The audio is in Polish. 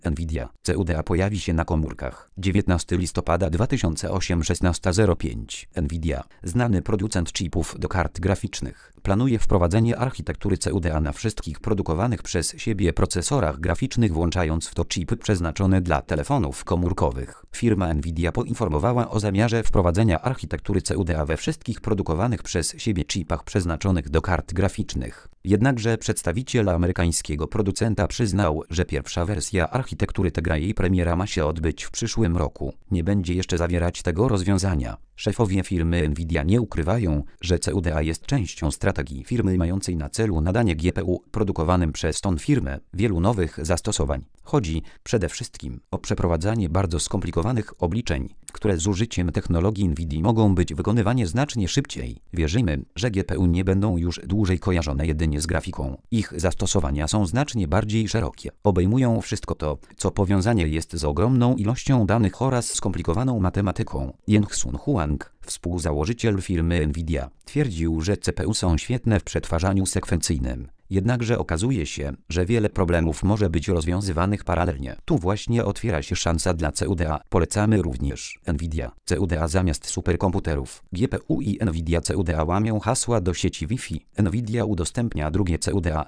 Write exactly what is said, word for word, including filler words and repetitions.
Nvidia C U D A pojawi się na komórkach. dziewiętnastego listopada dwa tysiące ósmego szesnasta zero pięć. Nvidia, znany producent chipów do kart graficznych, planuje wprowadzenie architektury C U D A na wszystkich produkowanych przez siebie procesorach graficznych, włączając w to chipy przeznaczone dla telefonów komórkowych. Firma Nvidia poinformowała o zamiarze wprowadzenia architektury C U D A we wszystkich produkowanych przez siebie chipach przeznaczonych do kart graficznych. Jednakże przedstawiciel amerykańskiego producenta przyznał, że pierwsza wersja architektury Tegra, jej premiera ma się odbyć w przyszłym roku, nie będzie jeszcze zawierać tego rozwiązania. Szefowie firmy Nvidia nie ukrywają, że C U D A jest częścią strategii firmy mającej na celu nadanie G P U produkowanym przez tą firmę wielu nowych zastosowań. Chodzi przede wszystkim o przeprowadzanie bardzo skomplikowanych obliczeń, które z użyciem technologii Nvidii mogą być wykonywane znacznie szybciej. Wierzymy, że G P U nie będą już dłużej kojarzone jedynie z grafiką. Ich zastosowania są znacznie bardziej szerokie. Obejmują wszystko to, co powiązane jest z ogromną ilością danych oraz skomplikowaną matematyką. Jeng-Sun Huang, współzałożyciel firmy Nvidia, twierdził, że C P U są świetne w przetwarzaniu sekwencyjnym. Jednakże okazuje się, że wiele problemów może być rozwiązywanych paralelnie. Tu właśnie otwiera się szansa dla C U D A. Polecamy również Nvidia C U D A zamiast superkomputerów. G P U i Nvidia C U D A łamią hasła do sieci Wi-Fi. Nvidia udostępnia drugie C U D A